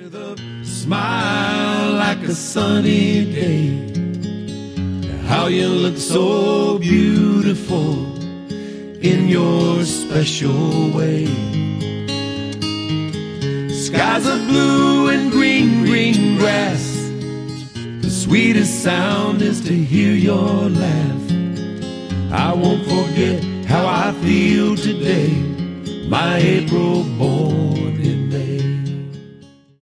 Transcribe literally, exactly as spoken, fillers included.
with a smile like a sunny day. How you look so beautiful in your special way. Skies are blue and green, green grass. The sweetest sound is to hear your laugh. I won't forget how I feel today, my April born.